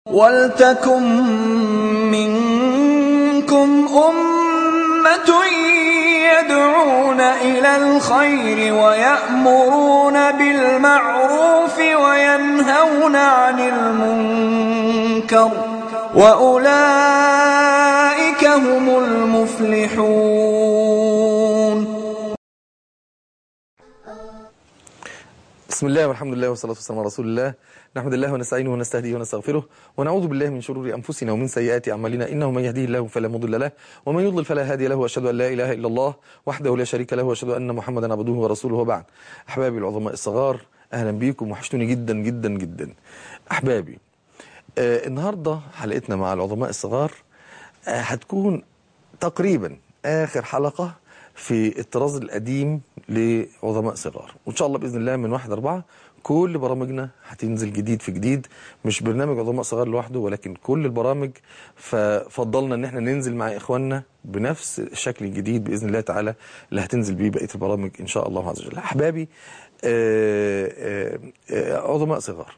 وَلْتَكُن مِّنكُمْ أُمَّةٌ يَدْعُونَ إِلَى الْخَيْرِ وَيَأْمُرُونَ بِالْمَعْرُوفِ وَيَنْهَوْنَ عَنِ الْمُنكَرِ وَأُولَئِكَ هُمُ الْمُفْلِحُونَ. بسم الله والحمد لله والصلاة والسلام على رسول الله. نحمد الله ونستعينه ونستهديه ونستغفره ونعوذ بالله من شرور أنفسنا ومن سيئات أعمالنا، إنه من يهديه الله فلا مضل له ومن يضلل فلا هادي له، وأشهد أن لا إله إلا الله وحده لا شريك له، وأشهد أن محمدا عبده ورسوله، وبعد. أحبابي العظماء الصغار، أهلا بيكم، وحشتوني جدا جدا جدا. أحبابي، النهاردة حلقتنا مع العظماء الصغار هتكون تقريبا آخر حلقة في الطراز القديم لعظماء صغار، وإن شاء الله بإذن الله من 1/4 كل برامجنا هتنزل جديد في جديد، مش برنامج عظماء صغار لوحده ولكن كل البرامج. ففضلنا ان احنا ننزل مع اخواننا بنفس الشكل الجديد باذن الله تعالى اللي هتنزل بيه بقيه البرامج ان شاء الله عز وجل. احبابي عظماء صغار،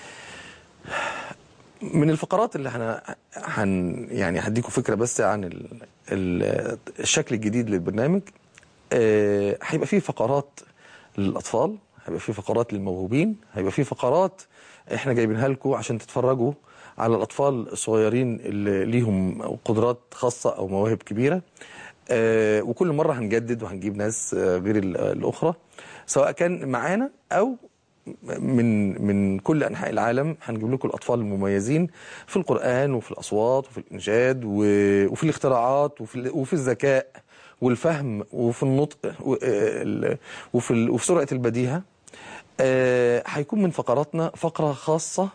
من الفقرات اللي يعني هديكم فكره بس عن الشكل الجديد للبرنامج. هيبقى فيه فقرات للاطفال، هيبقى فيه فقرات للموهوبين، هيبقى فيه فقرات احنا جايبينها لكم عشان تتفرجوا على الاطفال الصغيرين اللي ليهم قدرات خاصه او مواهب كبيره. وكل مره هنجدد وهنجيب ناس غير الاخرى، سواء كان معانا او من كل انحاء العالم. هنجيب لكم الاطفال المميزين في القران وفي الاصوات وفي الانشاد وفي الاختراعات وفي الذكاء والفهم وفي النطق وفي سرعه البديهه. هيكون من فقراتنا فقره خاصه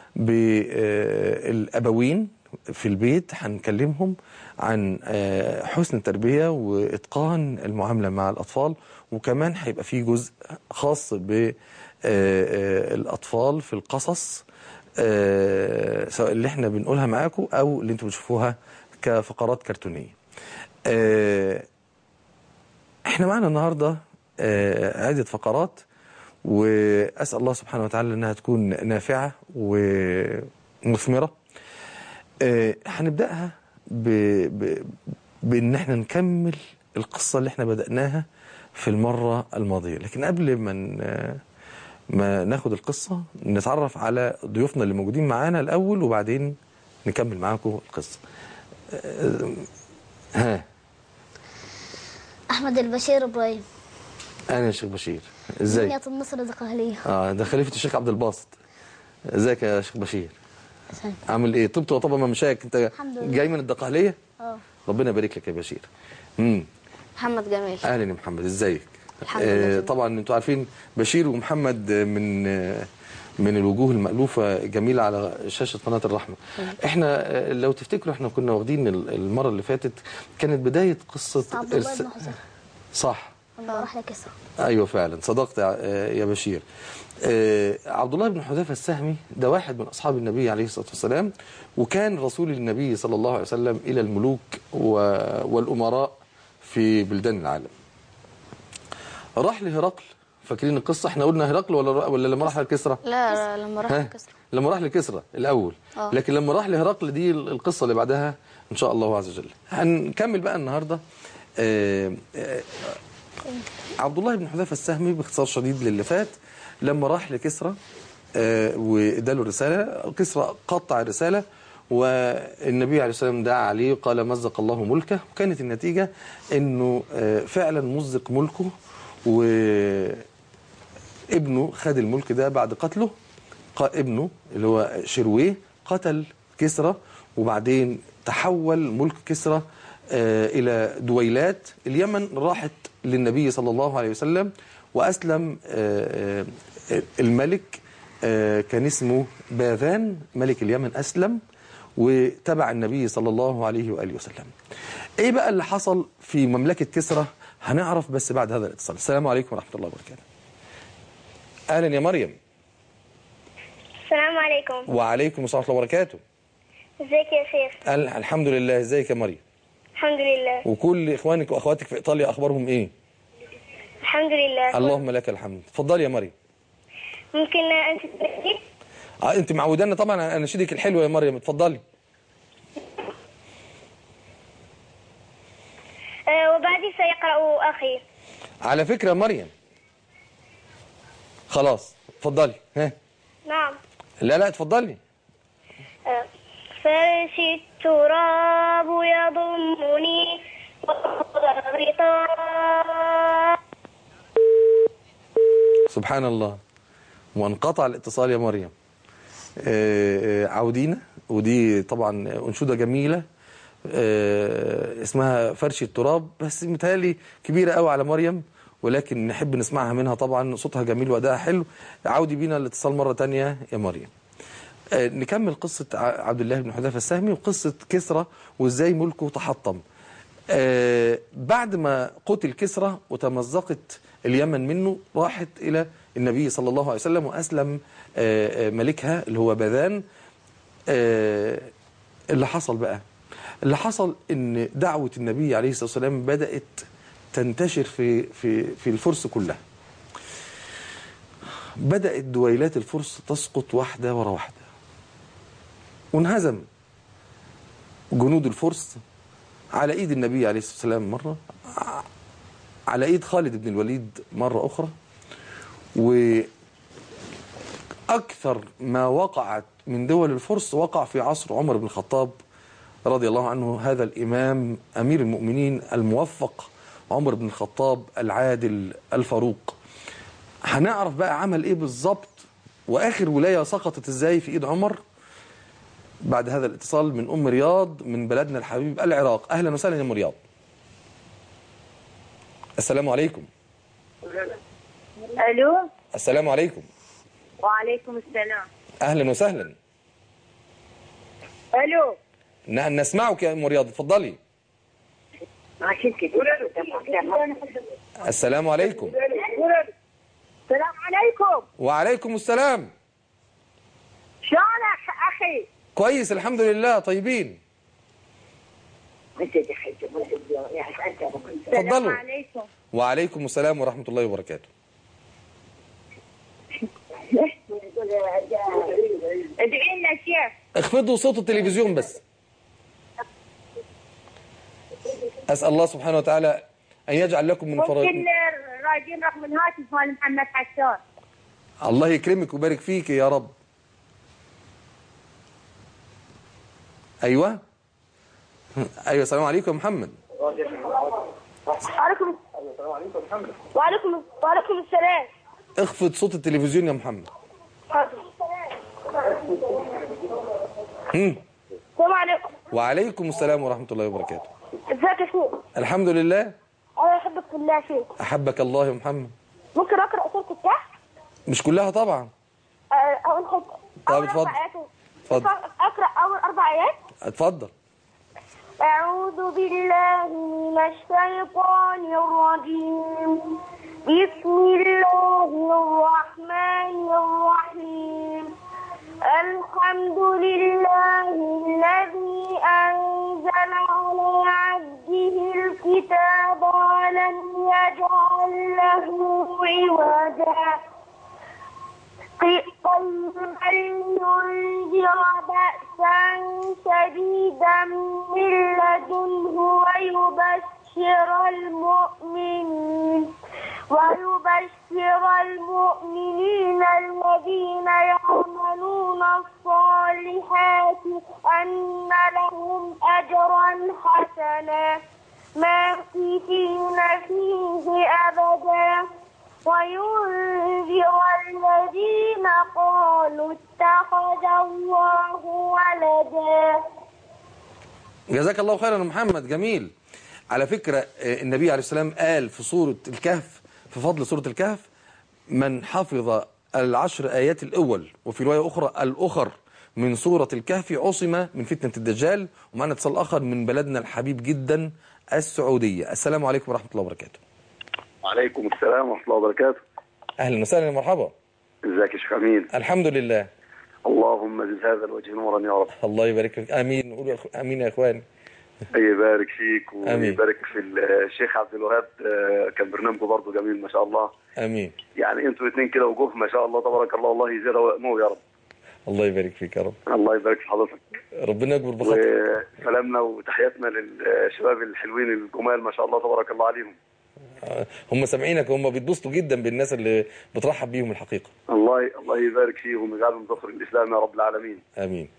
بالابوين في البيت، هنكلمهم عن حسن التربيه واتقان المعامله مع الاطفال، وكمان هيبقى فيه جزء خاص بالأطفال في القصص، سواء اللي احنا بنقولها معاكم أو اللي انتم بتشوفوها كفقرات كرتونية. احنا معنا النهاردة عدة فقرات، وأسأل الله سبحانه وتعالى أنها تكون نافعة ومثمرة. هنبدأها بأن احنا نكمل القصة اللي احنا بدأناها في المرة الماضية، لكن قبل ما ناخد القصة نتعرف على ضيوفنا اللي موجودين معانا الأول، وبعدين نكمل معاكم القصة. أحمد البشير إبراهيم. أنا يا شيخ بشير، إزاي؟ بنية النصر الدقهلية. ده خليفة الشيخ عبد الباسط. إزيك يا شيخ بشير؟ عامل إيه؟ طبت وطبعا ممشاك، أنت جاي من الدقهلية؟ ربنا يبارك لك يا بشير. محمد جميل. أهلا يا محمد، إزيك؟ الحمد لله. طبعا انتوا عارفين بشير ومحمد من الوجوه المألوفة جميلة على شاشة قناة الرحمة. احنا لو تفتكروا احنا كنا واخدين المرة اللي فاتت كانت بداية قصة عبد الله بن حذيفة. صح، لما راح لكسرى. ايوه فعلا صدقت يا بشير. عبد الله بن حذيفة السهمي ده واحد من اصحاب النبي عليه الصلاة والسلام، وكان رسول النبي صلى الله عليه وسلم الى الملوك والامراء في بلدان العالم. راح لهرقل، فاكرين القصة؟ احنا قلنا هرقل ولا لما راح لكسرى؟ لا لما راح لكسرى. لما راح لكسرى الأول. لكن لما راح لهرقل دي القصة اللي بعدها إن شاء الله عز وجل. هنكمل بقى النهاردة. عبد الله بن حذيفة السهمي باختصار شديد للي فات، لما راح لكسرى واداله رسالة، كسرى قطع الرسالة، والنبي عليه الصلاة والسلام دعا عليه وقال مزق الله ملكه، وكانت النتيجة انه فعلا مزق ملكه، وابنه خد الملك ده بعد قتله. ابنه اللي هو شرويه قتل كسرى، وبعدين تحول ملك كسرى إلى دويلات. اليمن راحت للنبي صلى الله عليه وسلم، وأسلم الملك كان اسمه باذان، ملك اليمن أسلم وتبع النبي صلى الله عليه وآله وسلم. ايه بقى اللي حصل في مملكة كسرى؟ هنعرف بس بعد هذا الاتصال. السلام عليكم ورحمة الله وبركاته. أهلا يا مريم. السلام عليكم. وعليكم السلام ورحمة الله وبركاته. ازيك يا شيخ؟ الحمد لله. ازيك يا مريم؟ الحمد لله. وكل إخوانك وأخواتك في إيطاليا أخبارهم إيه؟ الحمد لله. اللهم لك الحمد. اتفضلي يا مريم. ممكن أنت تسألني؟ انت معودانا طبعا على اناشيدك الحلوه يا مريم، اتفضلي. وبعدي سيقرأ أخي. على فكره يا مريم خلاص اتفضلي. ها نعم. لا اتفضلي. فرشي التراب يضمني والغطاء. سبحان الله، وانقطع الاتصال يا مريم. عودينا، ودي طبعا أنشودة جميلة اسمها فرش التراب، بس متهيألي كبيرة قوي على مريم، ولكن نحب نسمعها منها طبعا، صوتها جميل وأداءها حلو. عودي بينا الاتصال مرة تانية يا مريم. نكمل قصة عبد الله بن حذافة السهمي وقصة كسرى وازاي ملكه تحطم. بعد ما قتل كسرى وتمزقت اليمن منه، راحت إلى النبي صلى الله عليه وسلم وأسلم ملكها اللي هو باذان. اللي حصل بقى، اللي حصل ان دعوة النبي عليه الصلاة والسلام بدأت تنتشر في الفرس كلها. بدأت دويلات الفرس تسقط واحدة ورا واحدة، وانهزم جنود الفرس على ايد النبي عليه الصلاة والسلام مرة، على ايد خالد بن الوليد مرة اخرى. واكثر ما وقعت من دول الفرس وقع في عصر عمر بن الخطاب رضي الله عنه، هذا الامام امير المؤمنين الموفق عمر بن الخطاب العادل الفاروق. هنعرف بقى عمل ايه بالظبط، واخر ولاية سقطت ازاي في ايد عمر بعد هذا الاتصال من ام رياض من بلدنا الحبيب العراق. اهلا وسهلا يا ام رياض. السلام عليكم. الو. السلام عليكم. وعليكم السلام. اهلا وسهلا. الو. نسمعك يا ام رياض، اتفضلي. السلام عليكم. السلام عليكم. وعليكم السلام. شلونك اخي؟ كويس الحمد لله، طيبين. السلام عليكم. وعليكم السلام ورحمة الله وبركاته. ادعي لنا شيخ. اخفضوا صوت التلفزيون بس. أسأل الله سبحانه وتعالى أن يجعل لكم من فرائض. ممكن راجين رقم الهاتف مال محمد حسان. الله يكرمك ويبارك فيك يا رب. أيوة أيوة. السلام عليكم يا محمد. وعليكم السلام. اخفض صوت التلفزيون يا محمد. السلام عليكم. وعليكم السلام ورحمة الله وبركاته. ازيك يا شيخ؟ الحمد لله. انا احبك في الله يا شيخ. أحبك الله يا محمد. ممكن اقرا سوره الكهف؟ مش كلها طبعا. اول حاجه. طب اتفضل. اتفضل. اقرا اول 4 آيات. اتفضل. أعوذ بالله من الشيطان الرجيم. بسم الله الرحمن الرحيم. الحمد لله الذي أنزل على عبده الكتاب ولم يجعل له عوجا قيما لينذر بأسا شديدا من لدنه ويبشر المؤمنين الذين يعملون الصالحات أن لهم أجرا حسنا ماكثين فيه أبدا وينذر الذين قالوا اتخذ الله ولدا. جزاك الله خيرا يا محمد، جميل. على فكرة النبي عليه السلام قال في سورة الكهف، في فضل سورة الكهف: من حفظ ال10 آيات الأول، وفي رواية أخرى الأخر من سورة الكهف عصم من فتنة الدجال. ومعنا اتصال آخر من بلدنا الحبيب جدا السعودية. السلام عليكم ورحمة الله وبركاته. وعليكم السلام ورحمة الله وبركاته. أهلا وسهلا ومرحبا. ازيك يا شيخ أمين؟ الحمد لله. اللهم زد هذا الوجه نورا يا رب. الله يبارك فيك. آمين. قولوا آمين يا إخواني. يبارك فيك ويبارك في الشيخ عبد الوهاب. كان برنامجه برضه جميل ما شاء الله. امين. يعني انتوا الاثنين كده وجوه ما شاء الله تبارك الله، الله يزيده ويأمه يا رب. الله يبارك فيك يا رب. الله يبارك في حضرتك. ربنا يكبر بخاطرك. وسلامنا وتحياتنا للشباب الحلوين الجمال ما شاء الله تبارك الله عليهم. هم سامعينك، هم بيتبسطوا جدا بالناس اللي بترحب بيهم الحقيقه. الله يبارك فيهم ويجعلهم ذخر الاسلام يا رب العالمين. امين.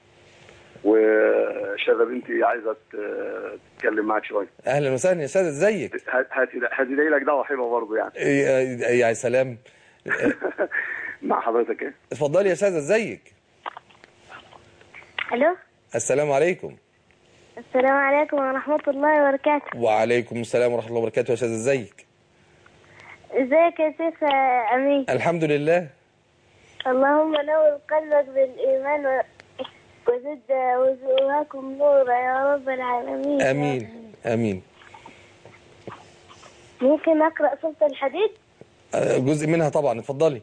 وشاذة بنتي عايزه تتكلم معك شويه. اهلا وسهلا يا شاذة، ازيك؟ هدي لك دعوه حلوه برضه يعني. يا سلام. مع حضرتك ايه؟ اتفضلي يا شاذة، ازيك؟ الو. السلام عليكم. السلام عليكم ورحمة الله وبركاته. وعليكم السلام ورحمه الله وبركاته. يا شاذة ازيك؟ ازيك يا شيخ امين؟ الحمد لله. اللهم نور قلبك بالإيمان وزد وجوهكم نورا يا رب العالمين. امين امين. ممكن أقرأ سورة الحديد؟ جزء منها طبعا، اتفضلي.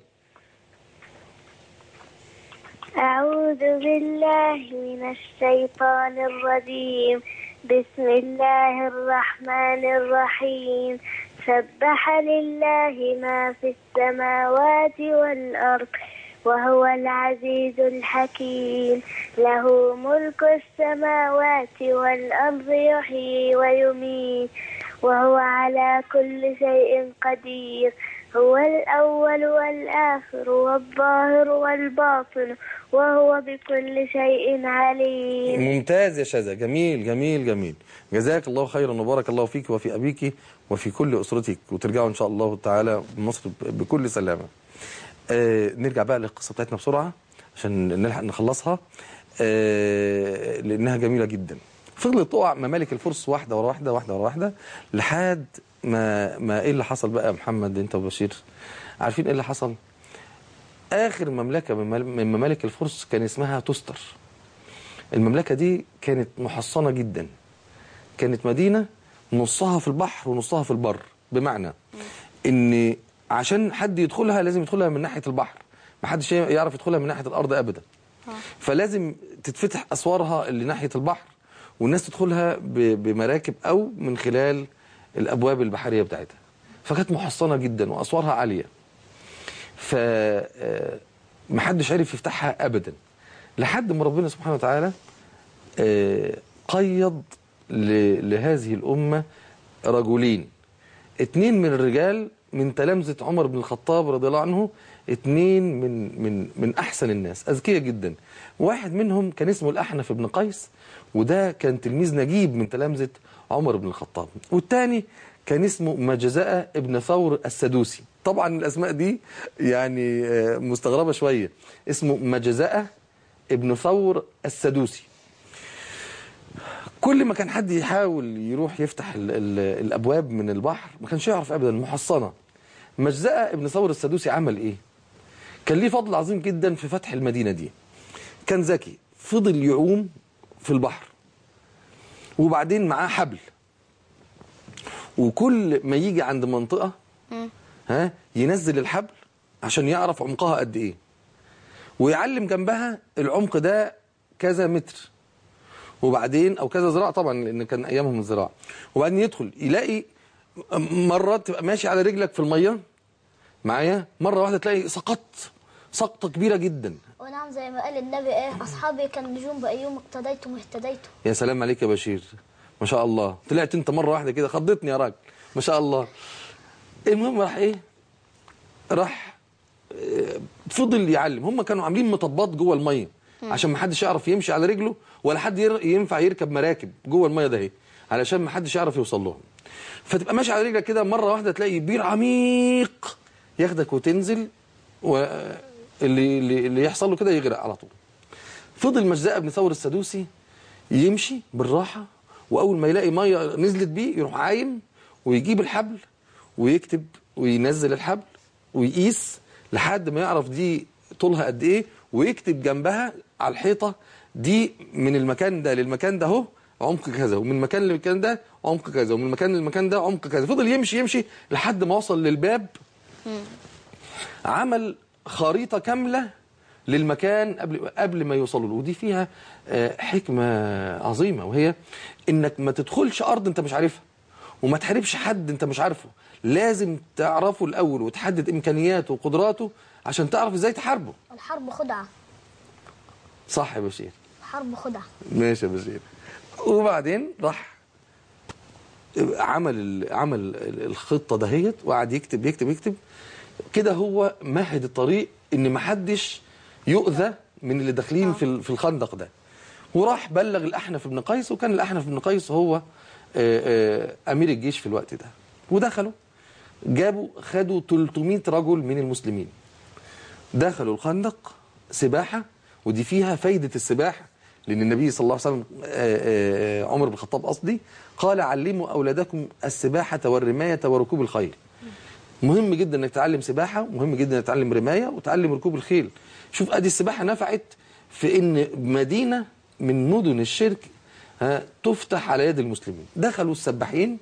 أعوذ بالله من الشيطان الرجيم. بسم الله الرحمن الرحيم. سبح لله ما في السماوات والأرض وهو العزيز الحكيم. له ملك السماوات والأرض يحيي ويميت وهو على كل شيء قدير. هو الأول والآخر والظاهر والباطن وهو بكل شيء عليم. ممتاز يا شاذة، جميل جميل جميل. جزاك الله خيرا وبارك الله فيك وفي أبيك وفي كل أسرتك، وترجعوا إن شاء الله تعالى مصر بكل سلامة. نرجع بقى للقصة بتاعتنا بسرعة عشان نلحق نخلصها، لأنها جميلة جدا. فضلت تقع ممالك الفرس واحدة ورا واحدة واحدة ورا واحدة لحد ما ايه اللي حصل بقى يا محمد انت وبشير؟ عارفين ايه اللي حصل؟ اخر مملكة من ممالك الفرس كان اسمها تستر. المملكة دي كانت محصنة جدا، كانت مدينة نصها في البحر ونصها في البر، بمعنى ان عشان حد يدخلها لازم يدخلها من ناحية البحر، ما حدش يعرف يدخلها من ناحية الارض ابدا. فلازم تتفتح اسوارها اللي ناحية البحر والناس تدخلها بمراكب او من خلال الابواب البحرية بتاعتها. فكانت محصنة جدا واسوارها عالية، فمحدش عرف يفتحها ابدا لحد ما ربنا سبحانه وتعالى قيض لهذه الامة رجلين، 2 من الرجال من تلامذة عمر بن الخطاب رضي الله عنه، 2 من احسن الناس، اذكياء جدا. واحد منهم كان اسمه الاحنف بن قيس، وده كان تلميذ نجيب من تلامذة عمر بن الخطاب. والثاني كان اسمه مجزأة ابن ثور السدوسي. طبعا الاسماء دي يعني مستغربة شوية. اسمه مجزأة ابن ثور السدوسي. كل ما كان حد يحاول يروح يفتح الابواب من البحر ما كانش يعرف ابدا، محصنة. مجزأة ابن ثور السدوسي عمل ايه؟ كان ليه فضل عظيم جدا في فتح المدينة دي. كان ذكي، فضل يعوم في البحر وبعدين معاه حبل، وكل ما يجي عند منطقة ينزل الحبل عشان يعرف عمقها قد ايه، ويعلم جنبها العمق ده كذا متر وبعدين او كذا ذراع، طبعا لان كان ايامهم الذراع. وبعدين يدخل يلاقي مرات تبقى ماشي على رجلك في المية معايا، مرة واحدة تلاقي سقطة كبيرة جدا. ونعم زي ما قال النبي أصحابي كالنجوم بأيهم اقتديتم واهتديتم. يا سلام عليك يا بشير، ما شاء الله. طلعت انت مرة واحدة كده خضتني يا راجل، ما شاء الله. المهم راح ايه؟ راح فضل يعلم. هم كانوا عاملين مطبات جوه المية عشان ما حدش يعرف يمشي على رجله، ولا حد ينفع يركب مراكب جوه المية ده، علشان ما حدش يعرف يوصل لهم. فتبقى ماشي على رجلك كده، مرة واحدة تلاقي بير عميق ياخدك وتنزل، واللي يحصل له كده يغرق على طول. فضل مجزأة بن ثور السدوسي يمشي بالراحة، وأول ما يلاقي مية نزلت بيه يروح عايم ويجيب الحبل ويكتب وينزل الحبل ويقيس لحد ما يعرف دي طولها قد ايه، ويكتب جنبها على الحيطة دي من المكان ده للمكان ده اهو عمق كذا، ومن المكان للمكان ده عمق كذا، ومن المكان للمكان ده عمق كذا. فضل يمشي لحد ما وصل للباب. عمل خريطة كاملة للمكان قبل ما يوصلوا له. ودي فيها حكمة عظيمة، وهي انك ما تدخلش ارض انت مش عارفها، وما تحاربش حد انت مش عارفه. لازم تعرفه الاول وتحدد امكانياته وقدراته عشان تعرف ازاي تحاربه. الحرب خدعة. صح يا بشير. حرب خدعة. ماشي يا بشير. وبعدين راح عمل الخطة دهيت وقعد يكتب يكتب يكتب كده. هو مهد الطريق ان محدش يؤذى من اللي داخلين في الخندق ده. وراح بلغ الأحنف بن قيس، وكان الأحنف بن قيس هو أمير الجيش في الوقت ده. ودخلوا خدوا 300 رجل من المسلمين، دخلوا الخندق سباحة. ودي فيها فايدة السباحة، لأن النبي صلى الله عليه وسلم عمر بن الخطاب قصدي قال علموا أولادكم السباحة والرماية وركوب الخيل. مهم جدا انك تتعلم سباحة، ومهم جدا انك تتعلم رماية وتعلم ركوب الخيل. شوف ادي السباحة نفعت في ان مدينة من مدن الشرك تفتح على يد المسلمين. دخلوا السباحين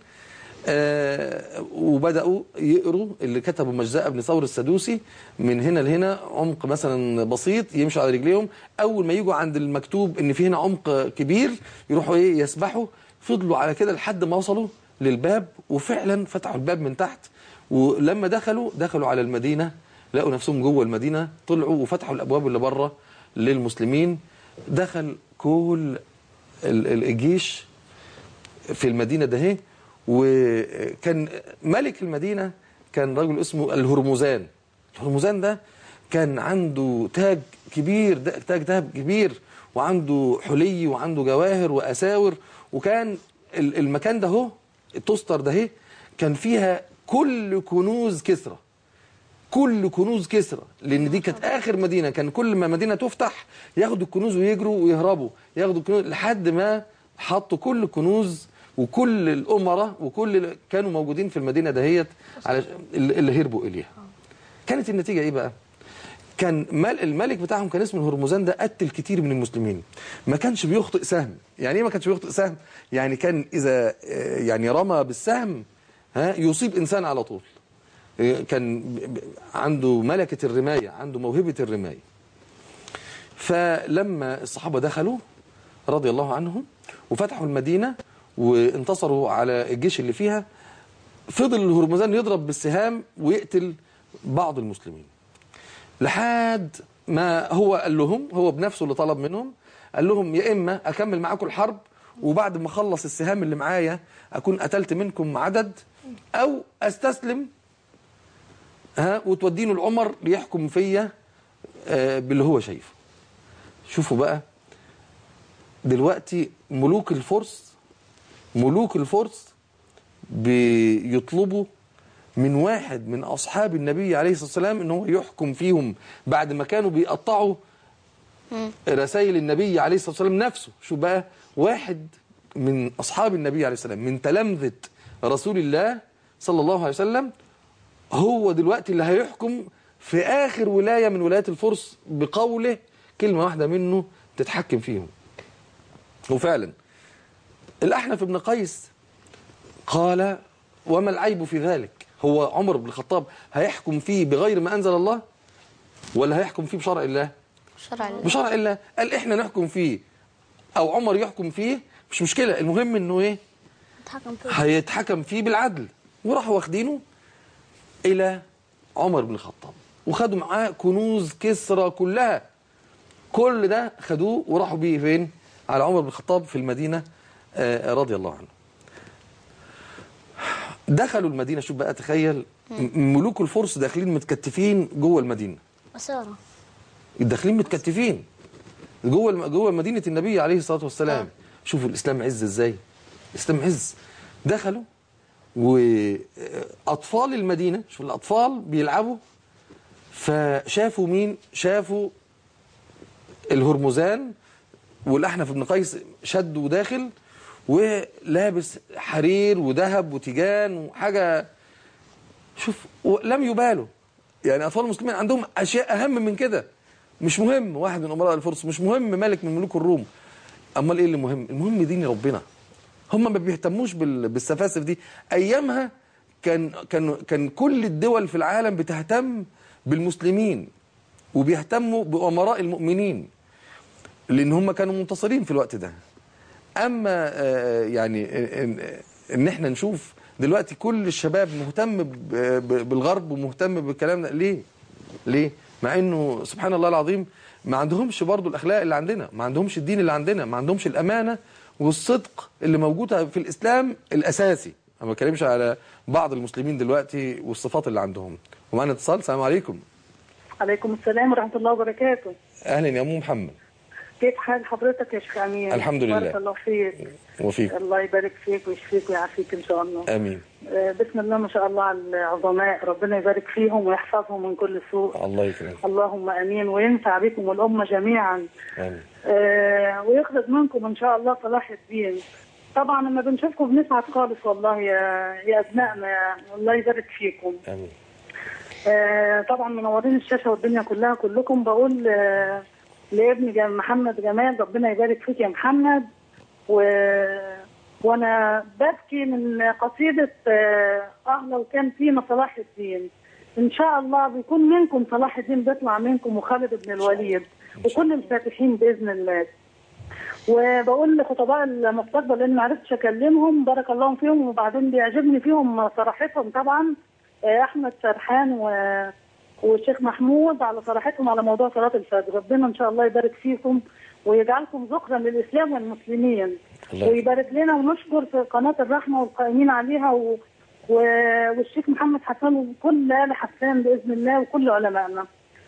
وبدأوا يقروا اللي كتبوا مجزاء بن ثور السدوسي من هنا لهنا عمق مثلا بسيط يمشوا على رجليهم. اول ما يجوا عند المكتوب ان في هنا عمق كبير يروحوا يسبحوا. فضلوا على كده لحد ما وصلوا للباب، وفعلا فتحوا الباب من تحت. ولما دخلوا على المدينة لقوا نفسهم جوه المدينة، طلعوا وفتحوا الابواب اللي بره للمسلمين. دخل كل الجيش في المدينة ده. وكان ملك المدينة كان رجل اسمه الهرمزان. الهرمزان ده كان عنده تاج كبير، تاج ذهب كبير، وعنده حلي وعنده جواهر وأساور. وكان المكان ده التستر ده كان فيها كل كنوز كسرى، كل كنوز كسرى، لأن دي كانت آخر مدينة. كان كل ما مدينة تفتح ياخدوا الكنوز ويجروا ويهربوا، ياخدوا الكنوز لحد ما حطوا كل الكنوز وكل الأمراء وكل كانوا موجودين في المدينة دهيت على اللي هربوا إليها. كانت النتيجة إيه بقى؟ كان الملك بتاعهم كان اسمه الهرمزان ده قتل كتير من المسلمين، ما كانش بيخطئ سهم. يعني ايه ما كانش بيخطئ سهم؟ يعني كان إذا يعني رمى بالسهم يصيب إنسان على طول. كان عنده ملكة الرماية، عنده موهبة الرماية. فلما الصحابة دخلوا رضي الله عنهم وفتحوا المدينة وانتصروا على الجيش اللي فيها، فضل الهرمزان يضرب بالسهام ويقتل بعض المسلمين لحد ما هو قال لهم، هو بنفسه اللي طلب منهم، قال لهم يا إما أكمل معاكم الحرب وبعد ما أخلص السهام اللي معايا أكون قتلت منكم عدد، أو أستسلم وتودينه لعمر ليحكم فيا باللي هو شايفه. شوفوا بقى دلوقتي ملوك الفرس بيطلبوا من واحد من أصحاب النبي عليه الصلاة والسلام إن هو يحكم فيهم بعد ما كانوا بيقطعوا رسائل النبي عليه الصلاة والسلام نفسه. شو بقى واحد من أصحاب النبي عليه الصلاة والسلام من تلامذة رسول الله صلى الله عليه وسلم هو دلوقتي اللي هيحكم في آخر ولاية من ولايات الفرس بقوله، كلمة واحدة منه تتحكم فيهم. وفعلا الأحنف بن قيس قال وما العيب في ذلك؟ هو عمر بن الخطاب هيحكم فيه بغير ما أنزل الله ولا هيحكم فيه بشرع الله؟ بشرع الله. قال إحنا نحكم فيه أو عمر يحكم فيه مش مشكلة، المهم إنه إيه؟ هيتحكم فيه بالعدل. وراحوا واخدينه إلى عمر بن الخطاب وخدوا معاه كنوز كسرى كلها. كل ده خدوه وراحوا بيه فين؟ على عمر بن الخطاب في المدينة رضي الله عنه. دخلوا المدينة. شوف بقى تخيل ملوك الفرس داخلين متكتفين جوه المدينة، أسارة داخلين متكتفين جوه مدينة النبي عليه الصلاة والسلام. شوفوا الإسلام عز ازاي، الإسلام عز. دخلوا وأطفال المدينة، شوف الأطفال بيلعبوا، فشافوا مين؟ شافوا الهرمزان والأحنف بن قيس شد وداخل ولابس حرير وذهب وتيجان وحاجة. شوف لم يبالوا. يعني أطفال المسلمين عندهم أشياء أهم من كده. مش مهم واحد من أمراء الفرس، مش مهم ملك من ملوك الروم. أمال إيه اللي مهم؟ المهم دين ربنا. هم ما بيهتموش بالسفاسف دي. أيامها كان كل الدول في العالم بتهتم بالمسلمين وبيهتموا بأمراء المؤمنين لأن هم كانوا منتصرين في الوقت ده. أما يعني إن إحنا نشوف دلوقتي كل الشباب مهتم بالغرب ومهتم بالكلام ده. ليه؟ مع إنه سبحان الله العظيم ما عندهمش برضو الأخلاق اللي عندنا، ما عندهمش الدين اللي عندنا، ما عندهمش الأمانة والصدق اللي موجودة في الإسلام الأساسي. أنا ما بتكلمش على بعض المسلمين دلوقتي والصفات اللي عندهم. ومعنا اتصال. السلام عليكم. عليكم السلام ورحمة الله وبركاته. أهلا يا أم محمد. كيف حال حضرتك يا شيخ أمين؟ الحمد لله. بارك الله فيك. وفيك. الله يبارك فيك ويشفيك ويعافيك إن شاء الله. آمين. بسم الله ما شاء الله على العظماء، ربنا يبارك فيهم ويحفظهم من كل سوء. الله يكرمك. اللهم آمين، وينفع بكم الأمة جميعا. آمين. ويخرج منكم إن شاء الله صلاح الدين. طبعا لما بنشوفكم بنسعد خالص والله يا أبنائنا، الله يبارك فيكم. آمين. طبعا منورين الشاشة والدنيا كلها كلكم. بقول لابني محمد جمال ربنا يبارك فيك يا محمد. وانا ببكي من قصيدة لو كان فينا صلاح الدين. ان شاء الله بيكون منكم صلاح الدين، بيطلع منكم وخالد بن الوليد وكل الفاتحين باذن الله. وبقول لخطباء المستقبل لان ما عرفتش اكلمهم، بارك الله فيهم، وبعدين بيعجبني فيهم صراحتهم طبعا، احمد سرحان والشيخ محمود على صراحتهم على موضوع صلاة الفجر. ربنا ان شاء الله يبارك فيكم ويجعلكم ذكرا للاسلام والمسلمين، ويبارك لنا. ونشكر في قناة الرحمة والقائمين عليها والشيخ محمد حسان وكل آل حسان باذن الله وكل علمائنا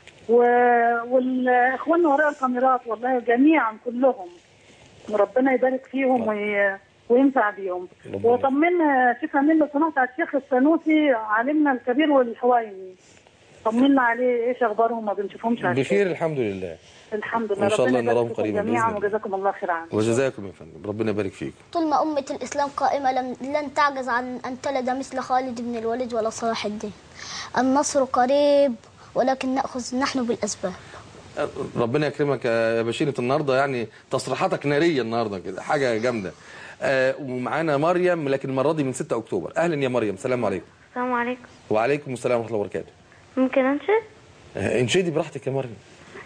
والاخوان وراء الكاميرات والله جميعا كلهم، ربنا يبارك فيهم وينفع بيهم. وطمنا شيخ امين لو سمحت على الشيخ السنوسي عالمنا الكبير والحويني، طمنا عليه ايش اخبارهم؟ ما بنشوفهمش بخير الحمد لله. الحمد لله. ان شاء الله نراهم قريبا جميعا وجزاكم الله خير عنه. وجزاكم يا فندم، ربنا يبارك فيك. طول ما أمة الإسلام قائمة لن تعجز عن أن تلد مثل خالد بن الوليد ولا صلاح الدين. النصر قريب ولكن نأخذ نحن بالأسباب. ربنا يكرمك يا بشير. النهارده يعني تصريحاتك ناريه النهارده كده، حاجه جامده. ومعانا مريم، لكن المره دي من 6 اكتوبر. اهلا يا مريم. السلام عليكم. السلام عليكم. وعليكم السلام ورحمه الله وبركاته. ممكن انشد؟ انشدي براحتك يا مريم.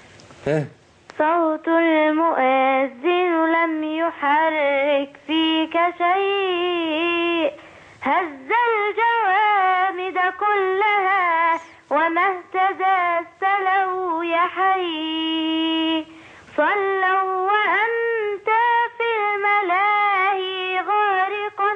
صوت المؤذن لم يحرك فيك شيء، هز الجوامد كلها وما اهتزت له يحيي. صلوا وأنت في الملاهي غارقا،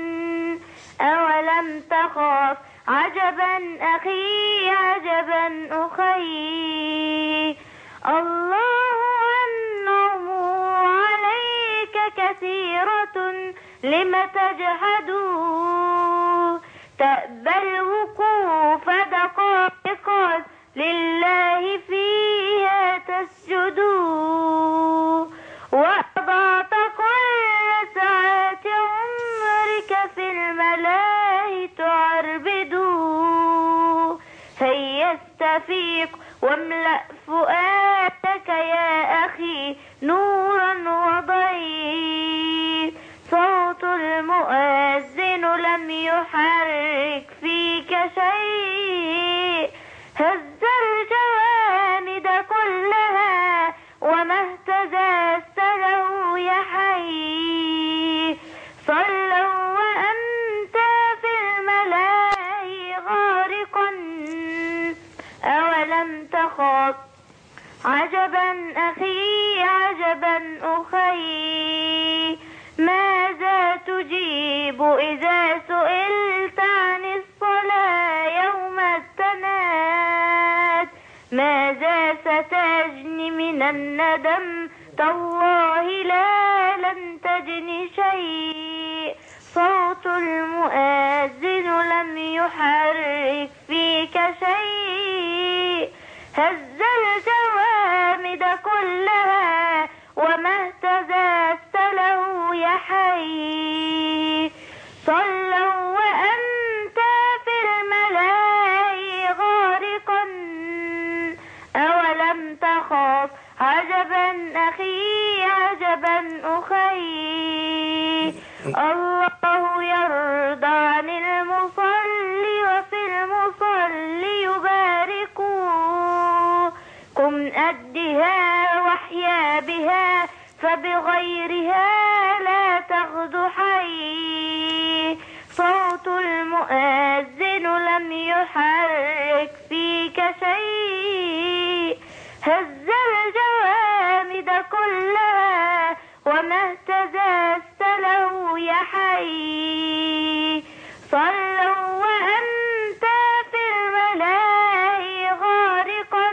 أولم تخاف عجبا أخي عجبا أخي. الله أنعم عليك كثيرة لم تجحد، تأبى الوقوف دقائق لله فيها تسجد، وأضعت كل ساعات عمرك في الملاهي تعربد. هيا استفيق واملأ فؤادك يا أخي نورا وضيء. صوت المؤذن لم يحرك فيك شيء، هز الجوامد كلها وما اهتزت له يحيي. صلوا وأنت في الملاهي غارقا، أولم تخاف عجبا أخي عجبا أخي. ماذا تجيب إذا سئلت عن الصلاة يوم التناد؟ ماذا ستجني من الندم؟ تالله لا لن تجني شيء. صوت المؤذن لم يحرك فيك شيء، هز الجوامد كلها وما اهتزت له يحيي. صلوا وأنت في الملاهي غارقا، أولم تخاف عجبا أخي عجبا أخي. الله يرضى عن المصلي وفي المصلي يبارك. قم أدها واحيا بها فبغيرها لا تغد حي. صوت المؤذن لم يحرك فيك شيء، هز الجبل كلها وما اهتززت له يا حي صلوا وأنت في الملاء غارقا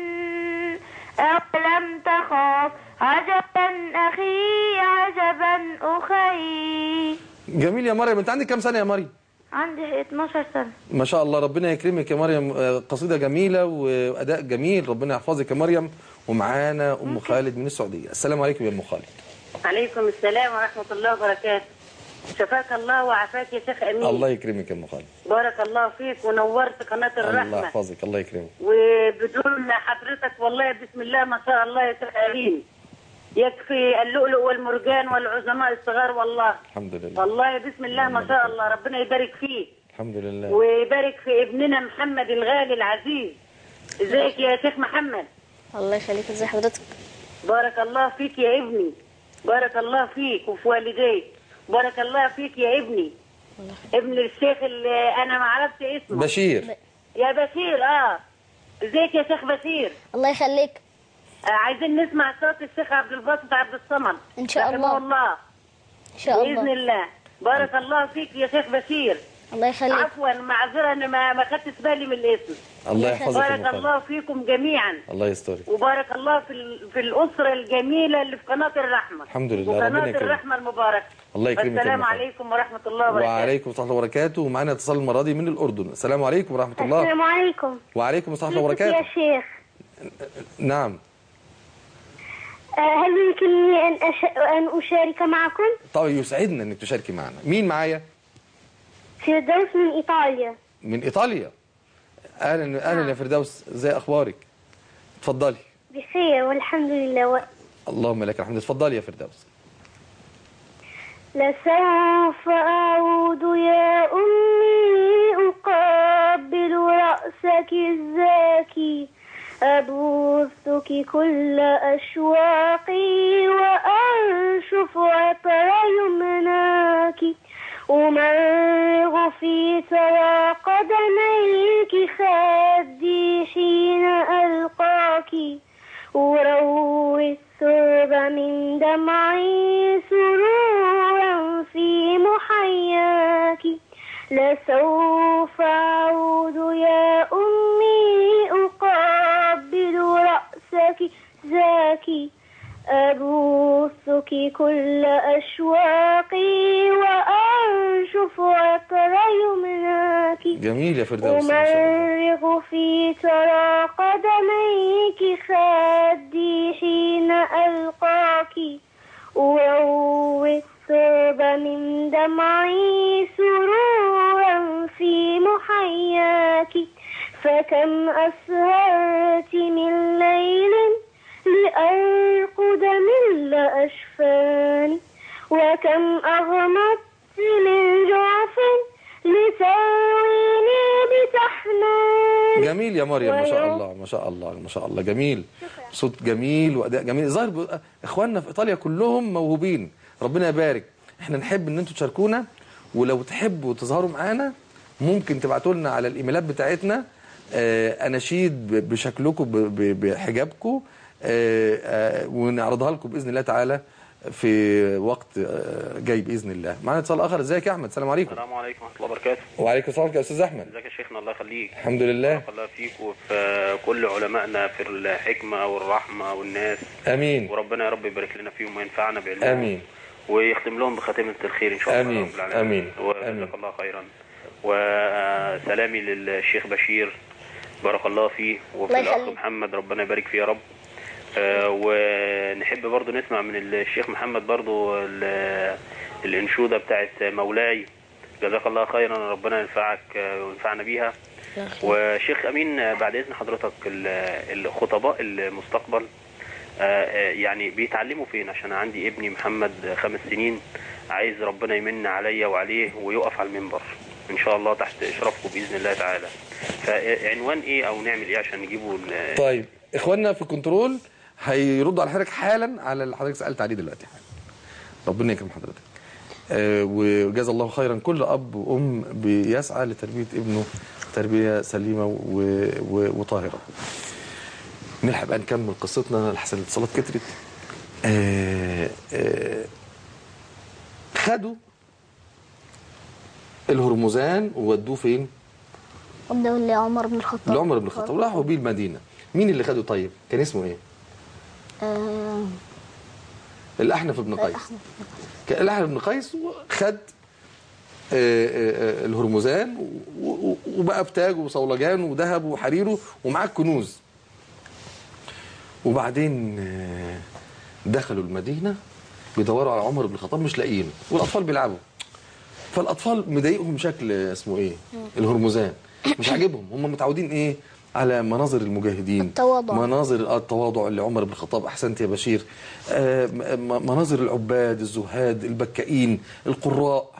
ألم تخاف عجبا أخي عجبا أخي. جميل يا مريم. انت عندك كام سنة يا مريم؟ عندي 12 سنة. ما شاء الله، ربنا يكرمك يا مريم. قصيدة جميلة وأداء جميل، ربنا يحفظك يا مريم. ومعانا أم خالد من السعودية. السلام عليكم يا أم خالد. عليكم السلام ورحمة الله وبركاته. شفاك الله وعافاك يا شيخ أمين. الله يكرمك يا أم خالد. بارك الله فيك ونورت قناة الرحمة. الله يحفظك، الله يكرمك. وبدون حضرتك والله بسم الله ما شاء الله يا شيخ أمين، يكفي اللؤلؤ والمرجان والعظماء الصغار والله. الحمد لله. والله بسم الله ما شاء الله، ربنا يبارك فيك. الحمد لله. ويبارك في ابننا محمد الغالي العزيز. ازيك يا شيخ محمد؟ الله يخليك. ازي حضرتك؟ بارك الله فيك يا ابني، بارك الله فيك وفي والديك، بارك الله فيك يا ابني. ابن الشيخ اللي انا ما عرفت اسمه. بشير. يا بشير. ازيك يا شيخ بشير؟ الله يخليك. عايزين نسمع صوت الشيخ عبد الباسط عبد الصمد ان شاء الله. الله ان شاء الله باذن الله. بارك الله فيك يا شيخ بشير. الله يخليك. عفوا معذره ان ما خدتش بالي من الاسم. الله يحفظك. بارك الله فيكم جميعا. الله يسترك. وبارك الله في الاسره الجميله اللي في قناه الرحمه. الحمد لله. وقناه الرحمه المباركه. الله يكرمك. السلام عليكم ورحمه الله وبركاته. وعليكم ورحمه الله وبركاته. ومعانا اتصال المره دي من الاردن. السلام عليكم ورحمه الله. السلام عليكم. وعليكم السلام ورحمه الله وبركاته. يا شيخ. نعم. هل يمكنني أن أشارك معكم؟ طيب يسعدنا انك تشاركي معنا. مين معايا؟ فردوس من إيطاليا. من ايطاليا. اهلا اهلا يا فردوس، ازي اخبارك؟ اتفضلي. بخير والحمد لله. اللهم لك الحمد. اتفضلي يا فردوس. لسوف أعود يا أمي أقبل رأسك الزاكي أبوسك كل أشواقي وأنشف عطر يمناك أمرغ في ترى قدميك خدي حين ألقاك أروي الثرب من دمعي سرورا في محياك لسوف أعود يا أمي أقبل رأسك زاكي أبوسك كل أشواقي وأنشف عطر يمناك. جميل يا فردوس. أمرغ في ترى قدميك خدي حين ألقاك أروي الثرب من دمعي سرورا في محياك فكم أسهرت من ليل لأرقد من أشفاني وكم أغمضت من جعف لترويني بتحناني. جميل يا مريم، ما شاء الله ما شاء الله ما شاء الله. جميل، صوت جميل وأداء جميل. ظاهر إخواننا في إيطاليا كلهم موهوبين، ربنا يبارك. احنا نحب ان انتوا تشاركونا، ولو تحبوا تظهروا معانا ممكن تبعتوا لنا على الايميلات بتاعتنا اناشيد بشكلكم بحجابكم ونعرضها لكم باذن الله تعالى في وقت جاي باذن الله. معانا اتصال اخر. ازيك يا احمد؟ السلام عليكم. السلام عليكم ورحمه الله وبركاته. وعليكم السلام يا استاذ احمد. ازيك يا شيخنا؟ الله يخليك. الحمد لله. بارك الله فيك وفي كل علمائنا في الحكمه والرحمه والناس. امين. وربنا يا رب يبارك لنا فيهم وينفعنا بعلمهم. امين. ويختم لهم بخاتمه الخير ان شاء الله. امين. امين. وجزاك الله خيرا. وسلامي للشيخ بشير بارك الله فيه، وفي الاخ محمد ربنا يبارك فيه يا رب. ونحب برضو نسمع من الشيخ محمد برضو الانشوده بتاعت مولاي جزاك الله خيرا، ربنا ينفعك وينفعنا بيها. وشيخ امين بعد اذن حضرتك الخطباء المستقبل يعني بيتعلموا فين؟ عشان عندي ابني محمد 5 سنين عايز ربنا يمن عليا وعليه ويقف على المنبر ان شاء الله تحت اشرافكم باذن الله تعالى. فعنوان ايه او نعمل ايه عشان نجيبه؟ طيب اخواننا في كنترول هيردوا على حضرتك حالا على اللي حضرتك سالت عليه دلوقتي حالا. ربنا يكرم حضرتك. وجزا الله خيرا كل اب وام بيسعى لتربيه ابنه تربيه سليمه وطاهره. نلحق بقى نكمل قصتنا لحسن الاتصالات كترت. خدوا الهرمزان وودوه فين؟ ودوه لعمر بن الخطاب. لعمر بن الخطاب، راحوا بيه المدينة. مين اللي خده طيب؟ كان اسمه ايه؟ الأحنف بن قيس. الأحنف بن قيس خد الهرمزان وبقى بتاجه وصولجان وذهب وحريره ومعاه كنوز. وبعدين دخلوا المدينة بيدوروا على عمر بن الخطاب مش لاقيينه، والأطفال بيلعبوا. فالأطفال مضايقهم شكل اسمه ايه؟ الهرمزان، مش عاجبهم. هم متعودين ايه؟ على مناظر المجاهدين، التواضع، مناظر التواضع اللي عمر بن الخطاب. احسنت يا بشير. مناظر العباد، الزهاد، البكائين، القراء،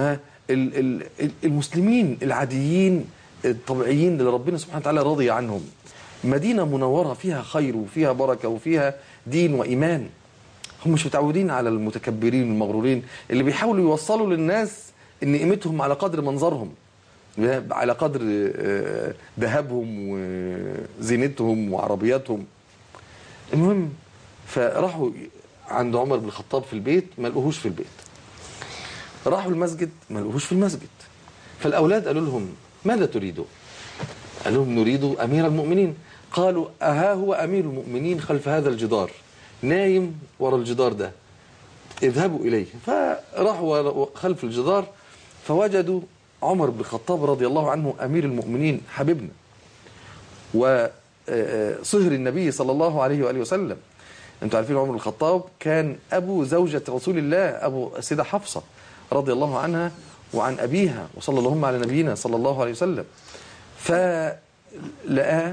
المسلمين العاديين الطبيعيين اللي ربنا سبحانه وتعالى راضي عنهم. مدينة منورة فيها خير وفيها بركة وفيها دين وإيمان. هم مش متعودين على المتكبرين المغرورين اللي بيحاولوا يوصلوا للناس ان قيمتهم على قدر منظرهم، على قدر ذهبهم وزينتهم وعربياتهم. المهم فراحوا عند عمر بن الخطاب في البيت، ما لقوهوش في البيت. راحوا المسجد، ما لقوهوش في المسجد. فالأولاد قالوا لهم ماذا تريدوا؟ قال لهم نريد أمير المؤمنين. قالوا أها هو أمير المؤمنين خلف هذا الجدار، نايم ورا الجدار ده، اذهبوا إليه. فراحوا خلف الجدار فوجدوا عمر بن الخطاب رضي الله عنه أمير المؤمنين حبيبنا وصهر النبي صلى الله عليه وآله وسلم. انتوا عارفين عمر بن الخطاب كان أبو زوجة رسول الله، أبو السيدة حفصة رضي الله عنها وعن أبيها، وصلى اللهم على نبينا صلى الله عليه وسلم. فلقى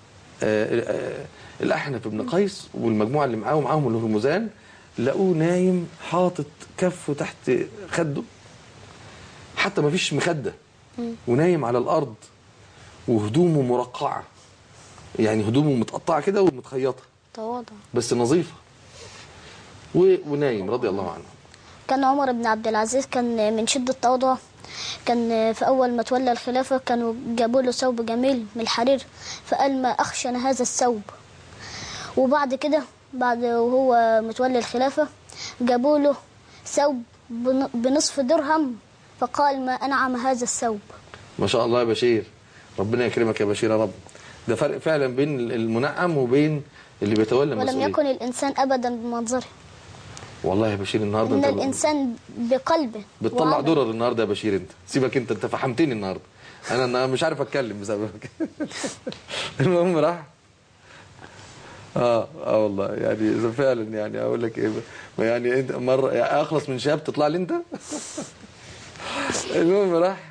الأحنف بن قيس والمجموعة اللي معاهم الهرمزان، لقوه نايم حاطط كفه تحت خده، حتى ما فيش مخدة، ونايم على الأرض، وهدومه مرقعة، يعني هدومه متقطعة كده ومتخيطة تواضع بس نظيفة، ونايم رضي الله عنه. كان عمر بن عبد العزيز كان من شدة تواضعه، كان في أول ما تولى الخلافة كانوا جابوا له ثوب جميل من الحرير، فقال ما أخشن هذا الثوب. وبعد كده بعد وهو متولي الخلافة جابوا له ثوب بنصف درهم، فقال ما أنعم هذا الثوب. ما شاء الله يا بشير، ربنا يكرمك يا بشير يا رب. ده فرق فعلا بين المنعم وبين اللي بيتولى المسؤولية. ولم يكن الإنسان أبدا بمنظره. والله يا بشير النهارده إن الإنسان بقلبه بتطلع درر النهارده يا بشير. انت سيبك، انت فحمتني النهارده، انا مش عارف اتكلم بسببك. المهم راح والله يعني فعلا، يعني اقول لك ايه يعني، انت مره يعني اخلص من شهاب تطلع لي انت. المهم راح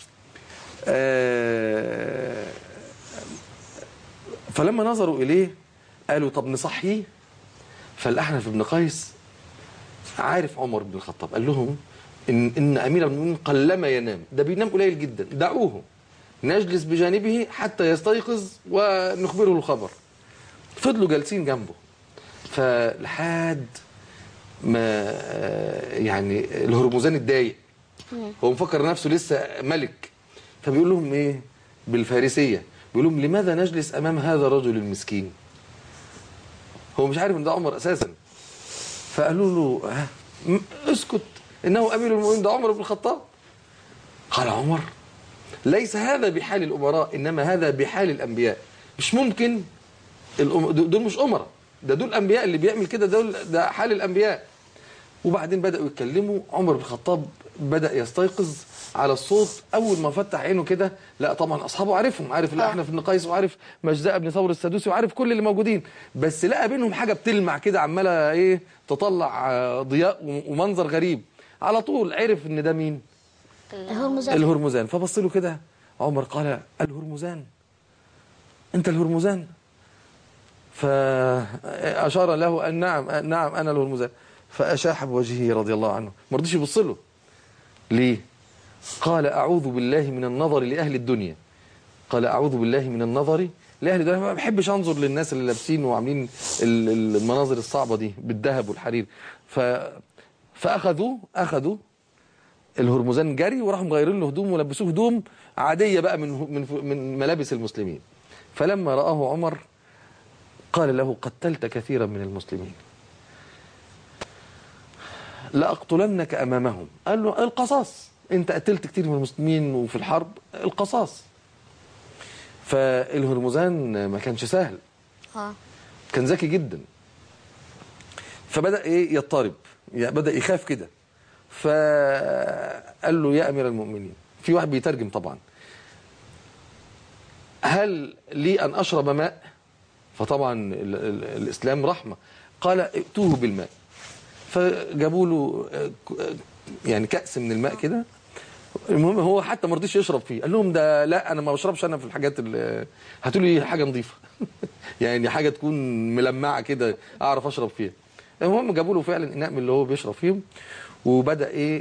فلما نظروا اليه قالوا طب نصحيه. فالأحنف بن قيس عارف عمر بن الخطاب، قال لهم إن أمير المؤمنين قلما ينام، ده بينام قليل جدا، دعوه نجلس بجانبه حتى يستيقظ ونخبره الخبر. فضلوا جالسين جنبه فلحد ما يعني الهرمزان اتضايق، هو مفكر نفسه لسه ملك، فبيقول لهم ايه بالفارسية، بيقول لهم لماذا نجلس أمام هذا الرجل المسكين؟ هو مش عارف ان ده عمر اساسا. فقالوا له اسكت، انه امير المؤمنين، ده عمر بن الخطاب. قال عمر ليس هذا بحال الامراء، انما هذا بحال الانبياء. مش ممكن دول مش امراء، دول انبياء، اللي بيعمل كده ده حال الانبياء. وبعدين بداوا يتكلموا. عمر بن الخطاب بدا يستيقظ على الصوت. اول ما فتح عينه كده لا طبعا اصحابه عارفهم، عارف الاحنف بن قيس وعارف مجزاء بن ثور السدوسي وعارف كل اللي موجودين، بس لقى بينهم حاجه بتلمع كده عماله ايه تطلع ضياء ومنظر غريب. على طول عرف ان ده مين؟ الهرمزان. فبص له كده عمر قال الهرمزان؟ انت الهرمزان؟ فاشار له ان نعم انا الهرمزان. فاشاح بوجهه رضي الله عنه، ما رضيش يبص له. ليه؟ قال أعوذ بالله من النظر لأهل الدنيا. قال أعوذ بالله من النظر لأهل الدنيا. ما بحبش أنظر للناس اللي لابسين وعاملين المناظر الصعبة دي بالذهب والحرير. فأخذوا الهرمزان جري، وراحوا مغيرين له هدوم ولبسوه هدوم عادية بقى من ملابس المسلمين. فلما رآه عمر قال له قتلت كثيرا من المسلمين. لأقتلنك أمامهم. قال له القصاص، أنت قتلت كتير من المسلمين وفي الحرب، القصاص. فالهرمزان ما كانش سهل، كان ذكي جدا، فبدأ إيه يضطرب، بدأ يخاف كده. فقال له يا أمير المؤمنين، في واحد بيترجم طبعا، هل لي أن أشرب ماء؟ فطبعا الإسلام رحمة، قال ائتوه بالماء. فجابوا له يعني كأس من الماء كده. المهم هو حتى ما رضيش يشرب فيه، قال لهم ده لا انا ما بشربش انا في الحاجات اللي هاتوا لي حاجه نظيفه يعني حاجه تكون ملمعه كده اعرف اشرب فيها. المهم جابوا له فعلا اناء من اللي هو بيشرب فيهم، وبدا ايه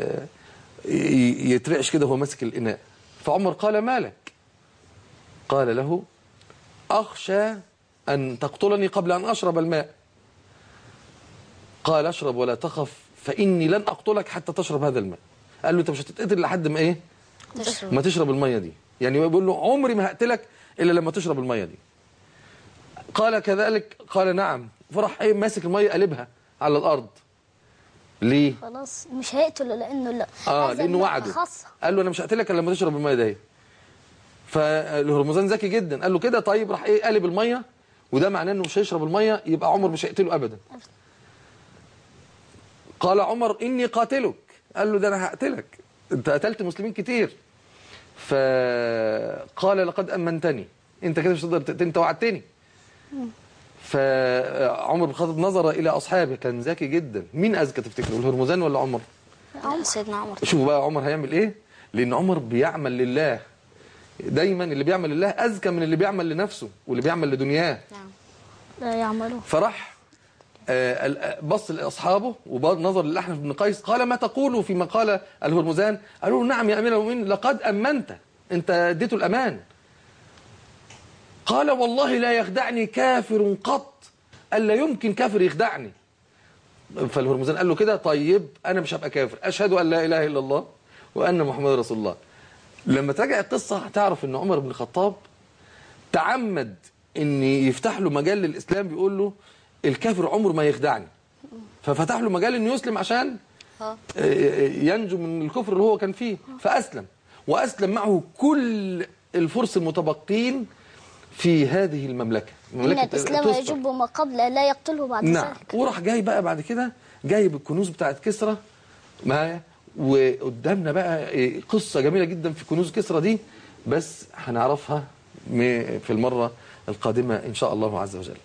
يترعش كده وهو ماسك الاناء. فعمر قال مالك؟ قال له اخشى ان تقتلني قبل ان اشرب الماء. قال اشرب ولا تخف فاني لن اقتلك حتى تشرب هذا الماء. قال له انت مش هتتقتل لحد ما ايه؟ ما تشرب الميه دي. يعني بيقول له عمري ما هقتلك الا لما تشرب الميه دي. قال كذلك؟ قال نعم. فراح ايه ماسك الميه قلبها على الارض. ليه؟ خلاص مش هيقتله لانه لا لانه وعده، قال له انا مش هقتلك الا لما تشرب الميه دي. فالهرمزان ذكي جدا، قال له كده طيب، راح ايه قلب الميه، وده معناه انه مش هيشرب الميه، يبقى عمر مش هيقتله ابدا. قال عمر اني قاتلك. قال له ده انا هقتلك، انت قتلت مسلمين كتير. فقال لقد امنتني، انت كده مش هتقدر تقتلني، انت وعدتني. فعمر بن الخطاب نظر الى اصحابه، كان ذكي جدا. مين اذكى تفتكروا، الهرمزان ولا عمر؟ سيدنا عمر. شوفوا بقى عمر هيعمل ايه، لان عمر بيعمل لله. دايما اللي بيعمل لله اذكى من اللي بيعمل لنفسه واللي بيعمل لدنياه. لا يعملون. فراح بص لاصحابه ونظر للاحنف بن قيس، قال ما تقول فيما قال الهرمزان؟ قالوا نعم يا امير المؤمنين لقد امنت، انت اديته الامان. قال والله لا يخدعني كافر قط، الا يمكن كافر يخدعني. فالهرمزان قال له كده طيب انا مش هبقى كافر، اشهد ان لا اله الا الله وان محمد رسول الله. لما تراجع القصه هتعرف ان عمر بن الخطاب تعمد ان يفتح له مجال للاسلام، بيقول له الكافر عمره ما يخدعني، ففتح له مجال انه يسلم عشان ينجو من الكفر اللي هو كان فيه. فاسلم، واسلم معه كل الفرس المتبقين في هذه المملكه. إن الإسلام يجب ما قبل لا يقتله بعد ذلك. نعم. وراح جاي بقى بعد كده جايب الكنوز بتاعت كسرى معايا، وقدامنا بقى قصه جميله جدا في كنوز كسرى دي، بس هنعرفها في المره القادمه ان شاء الله عز وجل.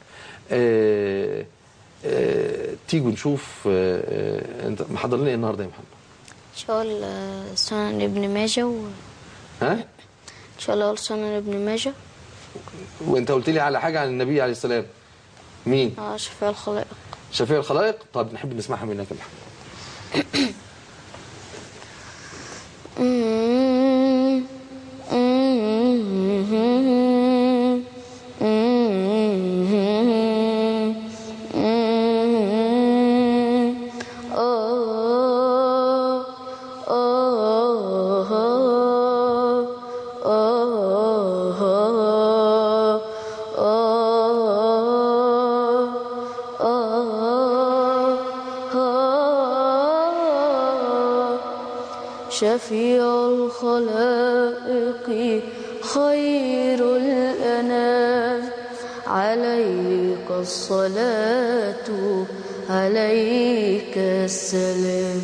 تيجوا نشوف انت محضر لنا ايه النهارده يا محمد؟ ان شاء الله سنن ابن ماجه ان شاء الله سنن ابن ماجه. وانت قلت لي على حاجه عن النبي عليه السلام، مين؟ شفيع الخلائق. شفيع الخلائق. طب نحب نسمعها منك يا محمد. شفيع الخلائق خير الأنام عليك الصلاة عليك السلام.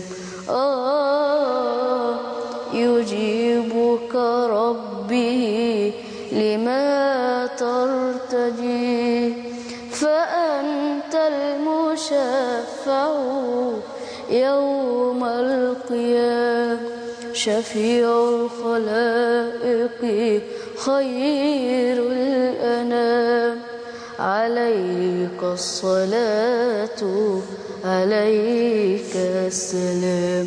يجيبك ربي لما ترتجي فأنت المشفع يوم القيامة. شفيع الخلائق خير الأنام عليك الصلاة عليك السلام.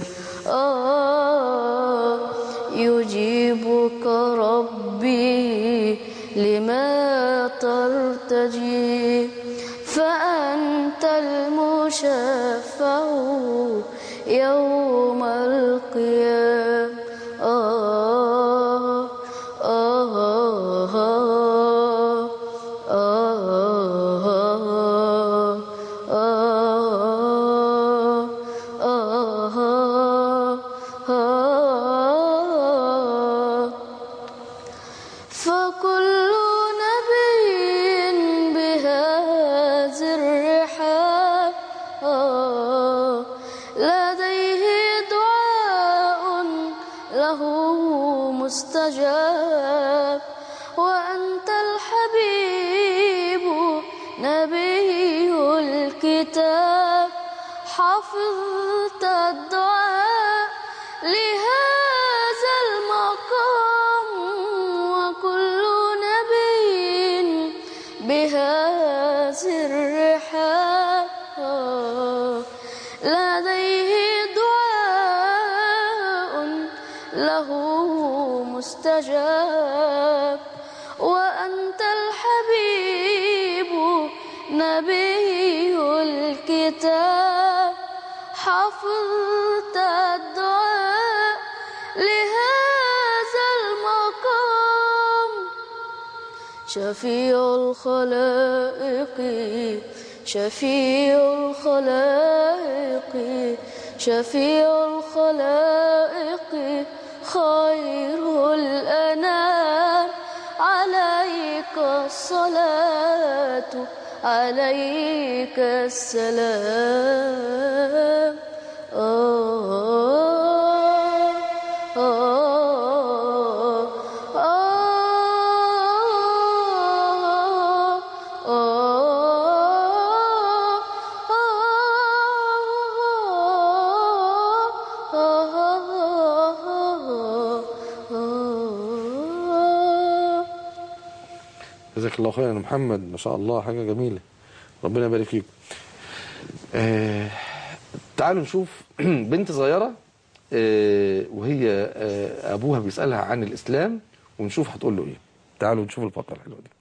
يجيبك ربي لما ترتجي فأنت المشفع يوم القيامة. له مستجاب وأنت الحبيب نبي الكتاب حفظت الدعاء لهذا المقام وكل نبي بهذه الرحاب لديه دعاء له مستجاب وأنت الحبيب نبي الكتاب حفظت الدعاء لهذا المقام شفيع الخلائق شفيع الخلائق شفيع الخلائق خير الأنام عليك الصلاة عليك السلام جزاك الله خيرا يا محمد، ما شاء الله حاجة جميلة، ربنا يبارك فيكم. تعالوا نشوف بنت صغيرة وهي أبوها بيسألها عن الإسلام ونشوف هتقول له إيه. تعالوا نشوف الفقرة الحلوة دي.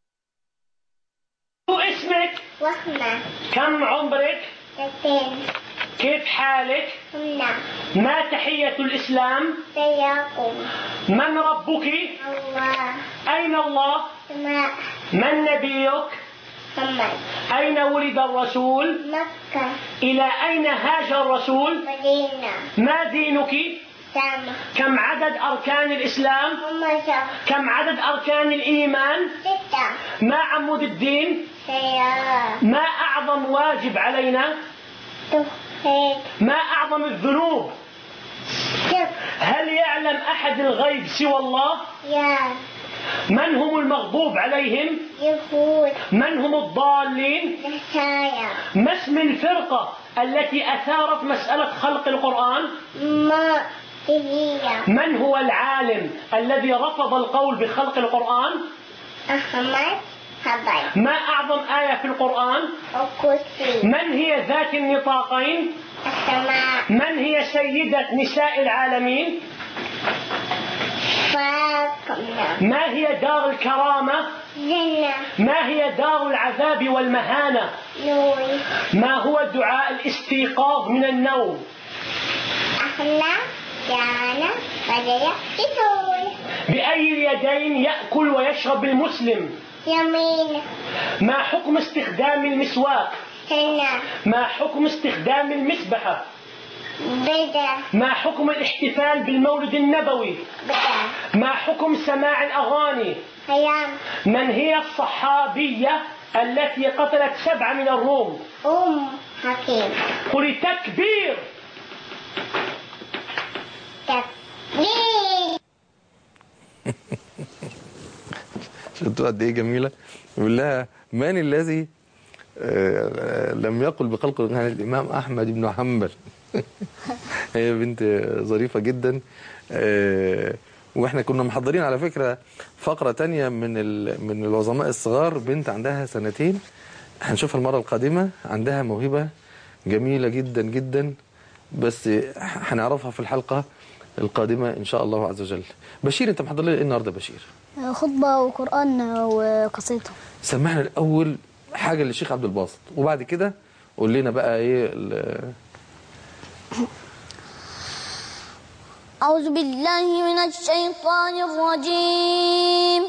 شو اسمك؟ وحمة. كم عمرك؟ 2. كيف حالك؟ هنا. ما تحية الإسلام؟ سياكم. من ربك؟ الله. أين الله؟ سماء. من نبيك؟ محمد. أين ولد الرسول؟ مكة. إلى أين هاجر الرسول؟ مدينة. ما دينك؟ سامة. كم عدد أركان الإسلام؟ 15. كم عدد أركان الإيمان؟ 6. ما عمود الدين؟ سيارة. ما أعظم واجب علينا؟ توحيد. ما أعظم الذنوب؟ هل يعلم أحد الغيب سوى الله؟ يا. من هم المغضوب عليهم؟ يهود. من هم الضالين؟ نصارى. ما اسم الفرقة التي أثارت مسألة خلق القرآن؟ ما هي. من هو العالم الذي رفض القول بخلق القرآن؟ أحمد حبيب. ما أعظم آية في القرآن؟ الكرسي. من هي ذات النطاقين؟ السماء. من هي سيدة نساء العالمين؟ فاطمة. ما هي دار الكرامة؟ جنة. ما هي دار العذاب والمهانة؟ نور. ما هو دعاء الاستيقاظ من النوم؟ أحنا جانا بدأ يدور. بأي اليدين يأكل ويشرب المسلم؟ يمين. ما حكم استخدام المسواك؟ هنا. ما حكم استخدام المسبحة؟ بدأ. ما حكم الاحتفال بالمولد النبوي؟ بدأ. ما حكم سماع الأغاني؟ هيام. من هي الصحابية التي قتلت 7 من الروم؟ حكيم. قولي تكبير. تكبير. شفتوا قد ايه جميله؟ يقول لها من الذي لم يقل بخلق الامام احمد بن حنبل. هي بنت ظريفه جدا. واحنا كنا محضرين على فكره فقره تانية من العظماء الصغار، بنت عندها 2 سنين، هنشوفها المره القادمه. عندها موهبه جميله جدا جدا، بس هنعرفها في الحلقه القادمه ان شاء الله عز وجل. بشير، انت محضر لنا ايه النهارده بشير؟ خطبه وقران وقصيده. سمعنا الاول حاجه للشيخ عبد الباسط، وبعد كده قول لنا بقى ايه أعوذ بالله من الشيطان الرجيم.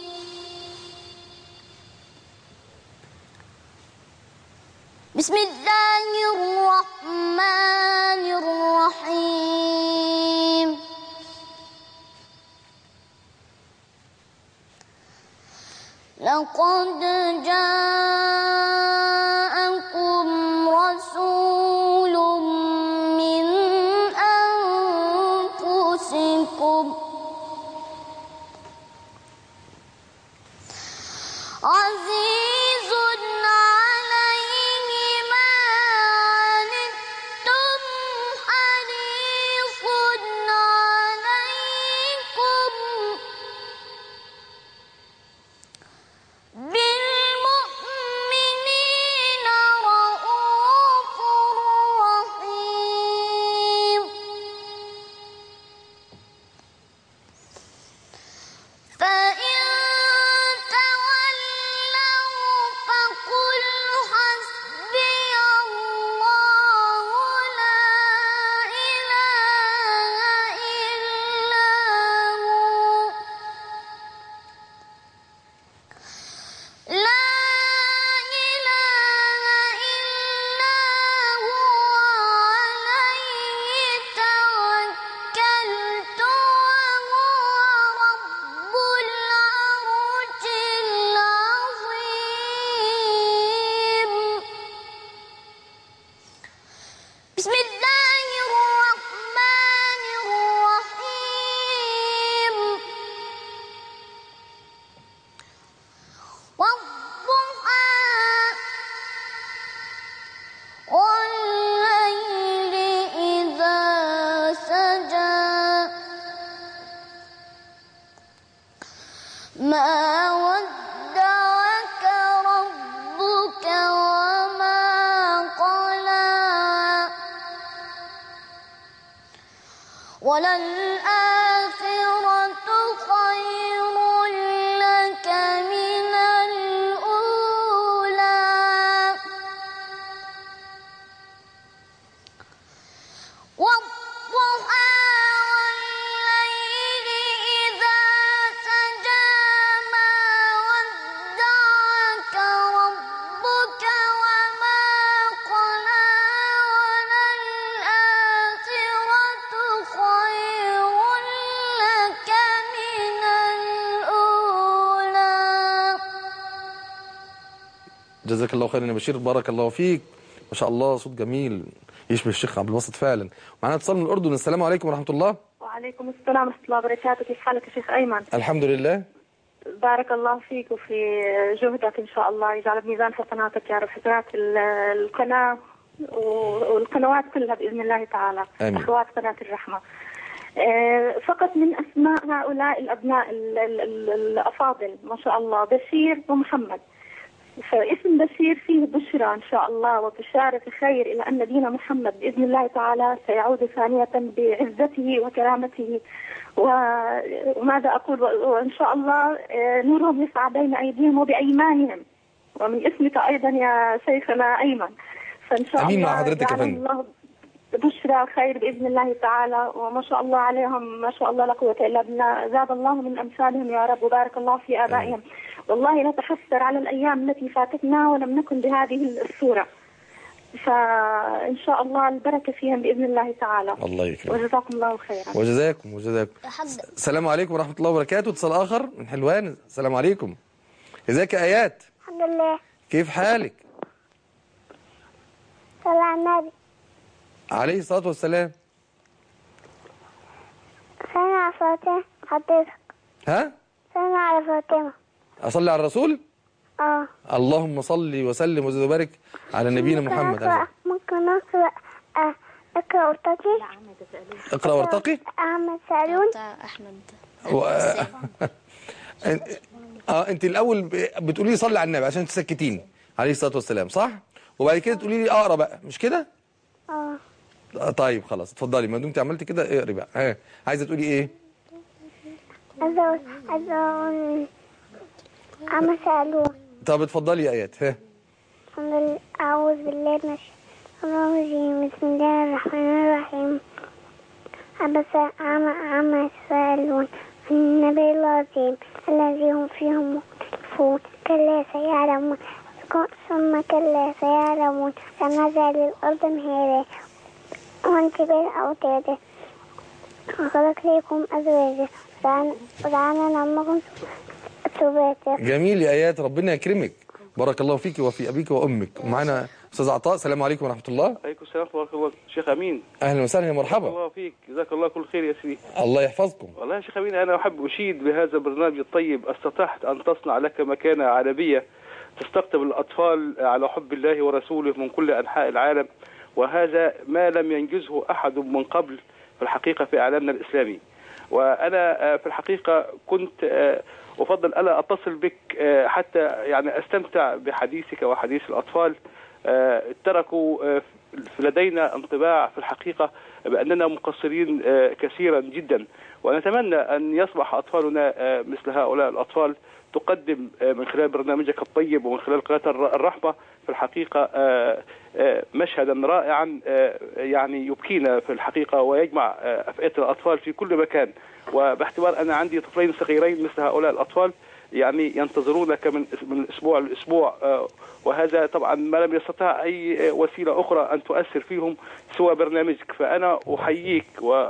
بسم الله الرحمن الرحيم. لقد جاءكم رسول من أنفسكم بسم الله الرحمن الرحيم والضحى والليل إذا سجى ما ودعك ربك وما قلى وللآخرة خير لك من الأولى والضحى والليل إذا سجى ما ودعك ربك وما قلى وللآخرة خير لك من الأولى. جزاك الله خيرا يا بشير، بارك الله فيك، ما شاء الله صوت جميل يشبه الشيخ عبد الباسط فعلا. معنا اتصال من الأردن. السلام عليكم ورحمة الله. وعليكم السلام ورحمة الله وبركاته. كيف حالك يا شيخ أيمن؟ الحمد لله. بارك الله فيك وفي جهدك إن شاء الله، يجعل بميزان حسناتك يا رب، حسنات القناة والقنوات كلها بإذن الله تعالى. آمين. أخوات قناة الرحمة. فقط من أسماء هؤلاء الأبناء الأفاضل ما شاء الله بشير ومحمد. فاسم بشير فيه بشرى إن شاء الله وبشارة خير إلى أن دين محمد بإذن الله تعالى سيعود ثانية بعزته وكرامته. وماذا أقول، وإن شاء الله نورهم يسعى بين أيديهم وبأيمانهم، ومن اسمك أيضا يا شيخنا أيمن. فإن شاء أمين الله مع حضرتك يا فندم. الله بشرى خير بإذن الله تعالى، وما شاء الله عليهم ما شاء الله لا قوة إلا بالله، زاد الله من أمثالهم يا رب، وبارك الله في آبائهم. والله نتحسر على الأيام التي فاتتنا ولم نكن بهذه الصورة، فإن شاء الله البركة فيهم بإذن الله تعالى. الله يكرمك وجزاكم الله خيرا. وجزاكم. السلام عليكم ورحمة الله وبركاته. اتصال آخر من حلوان. السلام عليكم. ازيك يا آيات؟ الحمد لله. كيف حالك؟ صلى على النبي عليه الصلاة والسلام. صلى على فاطمة حضرتك. ها؟ صلى على فاطمة. أصلي على الرسول؟ اللهم صل وسلم وزد وبارك على نبينا محمد. ممكن أقرأ اقرأ وارتقي. اقرأ وارتقي. أحمد سالون. أحمد انت الاول بتقولي لي صلي على النبي عشان تسكتيني عليه الصلاه والسلام، صح؟ وبعد كده تقولي لي اقرا بقى، مش كده؟ طيب خلاص اتفضلي، ما دمتي عملتي كده اقري بقى. ها عايزه تقولي ايه؟ أحمد سالون. طب اتفضلي يا ايات. ها أعوذ بالله من الشيطان الرجيم. بسم الله الرحمن الرحيم. عما يتساءلون عن النبي العظيم الذي هم فيه مختلفون. كلا سيعلمون ثم كلا سيعلمون. سنجعل الأرض مهادا والجبال أوتادا وخلق لكم أزواجا وجعلنا نومكم سباتا. جميل يا ايات، ربنا يكرمك، بارك الله فيك وفي ابيك وامك. ومعانا استاذ عطاء. السلام عليكم ورحمه الله. عليكم السلام ورحمه الله. شيخ امين، اهلا وسهلا يا مرحبا. الله فيك، جزاك الله كل خير يا سيدي. الله يحفظكم. والله يا شيخ امين، انا احب اشيد بهذا البرنامج الطيب. استطعت ان تصنع لك مكانه عربيه تستقطب الاطفال على حب الله ورسوله من كل انحاء العالم، وهذا ما لم ينجزه احد من قبل في الحقيقه في اعلامنا الاسلامي. وانا في الحقيقه كنت افضل الا اتصل بك حتى يعني استمتع بحديثك وحديث الاطفال. تركوا لدينا انطباع في الحقيقه باننا مقصرين كثيرا جدا، ونتمنى ان يصبح اطفالنا مثل هؤلاء الاطفال تقدم من خلال برنامجك الطيب ومن خلال قناة الرحمة في الحقيقة مشهدا رائعا يعني يبكينا في الحقيقة ويجمع أفئدة الأطفال في كل مكان. وباعتبار أنا عندي طفلين صغيرين مثل هؤلاء الأطفال يعني ينتظرونك من أسبوع لأسبوع، وهذا طبعا ما لم يستطع أي وسيلة أخرى أن تؤثر فيهم سوى برنامجك. فأنا أحييك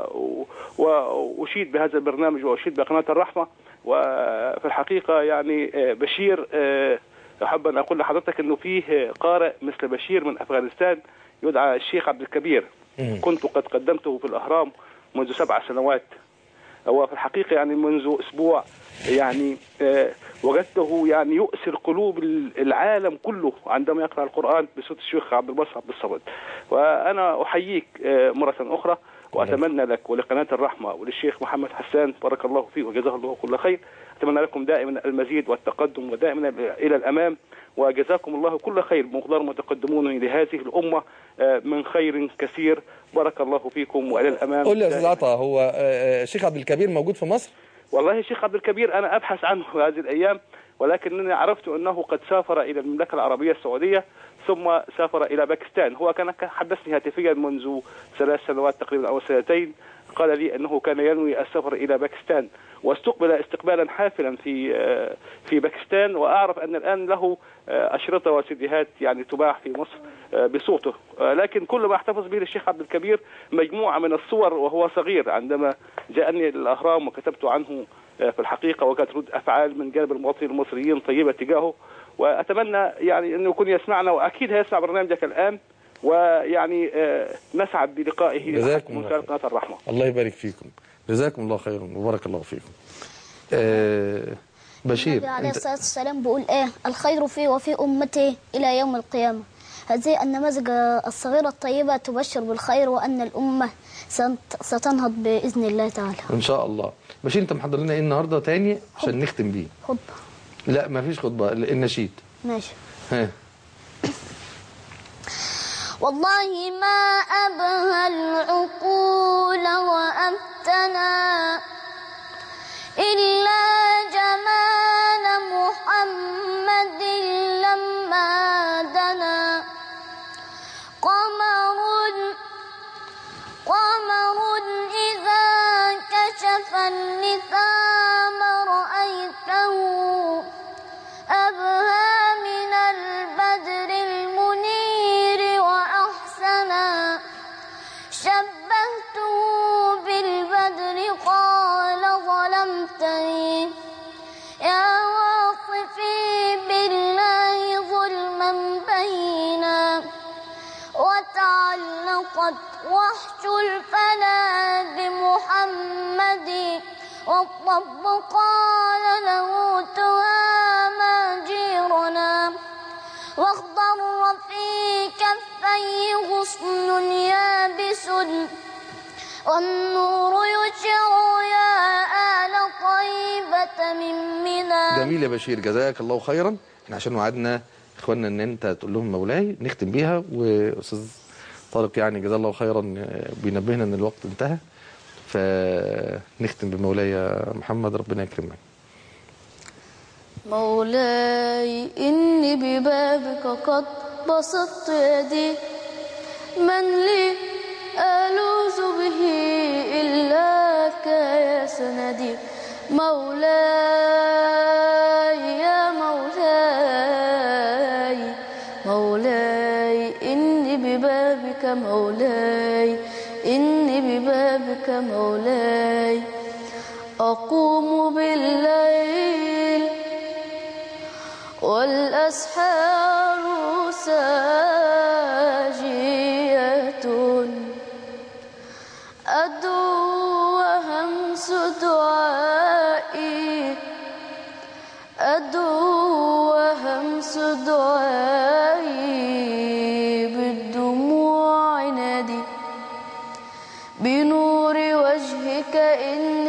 وأشيد بهذا البرنامج وأشيد بقناة الرحمة. وفي الحقيقة يعني بشير أحب أن أقول لحضرتك أنه فيه قارئ مثل بشير من أفغانستان يدعى الشيخ عبد الكبير، كنت قد قدمته في الأهرام منذ 7 سنوات. هو في الحقيقة يعني منذ أسبوع يعني وجدته يعني يؤسر قلوب العالم كله عندما يقرأ القرآن بصوت الشيخ عبد الباسط عبد الصمد. وأنا أحييك مرة أخرى، وأتمنى لك ولقناة الرحمة وللشيخ محمد حسان بارك الله فيه وجزاه الله كل خير، أتمنى لكم دائما المزيد والتقدم ودائما إلى الأمام، وجزاكم الله كل خير بمقدار ما تقدمونه لهذه الأمة من خير كثير. بارك الله فيكم وإلى الأمام. قول لي يا أستاذ عطا، هو الشيخ عبد الكبير موجود في مصر؟ والله الشيخ عبد الكبير أنا أبحث عنه هذه الأيام، ولكنني عرفت أنه قد سافر إلى المملكة العربية السعودية ثم سافر إلى باكستان. هو كان حدثني هاتفيا منذ 3 سنوات تقريبا أو 2 سنين، قال لي أنه كان ينوي السفر إلى باكستان، واستقبل استقبالا حافلا في باكستان، وأعرف أن الآن له أشرطة وسيديهات يعني تباع في مصر بصوته. لكن كل ما احتفظ به الشيخ عبد الكبير مجموعة من الصور وهو صغير عندما جاءني للأهرام وكتبت عنه في الحقيقة، وكانت رد أفعال من جانب المواطنين المصريين طيبة تجاهه. وأتمنى يعني أنه يكون يسمعنا، وأكيد هيسمع برنامجك الآن، ويعني نسعد بلقائه من خلال قناة الرحمة. الله يبارك فيكم، جزاكم الله خيرا وبارك الله فيكم. بشير النبي عليه الصلاة والسلام بيقول إيه؟ الخير فيه وفي أمته إلى يوم القيامة. هذه النماذج الصغيرة الطيبة تبشر بالخير، وأن الأمة ستنهض بإذن الله تعالى إن شاء الله. بشير أنت محضر لنا إيه النهاردة تاني عشان نختم بيه؟ خطبة. لا ما فيش خطبة، النشيد. ماشي. ها. والله ما أبهى العقول وأفتنا إلا جمال محمد لما دنا. قمر إذا كشف اللثام رأيته أبهى من البدر المنير وأحسنا. شبهته بالبدر قال ظلمتني يا واصفي بالله ظلما بينا. وتعلقت وحش الفنا بمحمد، والطب قال له تهامى جيرنا. واخضر في كفيه غصن يابس، والنور يشع يا آل طيبة من منى. جميل يا بشير، جزاك الله خيرا. احنا عشان وعدنا اخواننا ان انت تقول لهم مولاي نختم بيها، واستاذ طارق يعني جزاه الله خيرا بينبهنا ان الوقت انتهى، فنختم بمولاي يا محمد، ربنا يكرمك. مولاي إني ببابك قد بسطت يدي، من لي ألوذ به إلاك يا سندي. مولاي يا مولاي، مولاي إني ببابك مولاي، إني ببابك مولاي. أقوم بالليل والأسحار ساجية، أدعو وهمس دعائي، أدعو وهمس دعائي بالدموع نادي. بنور وجهك إن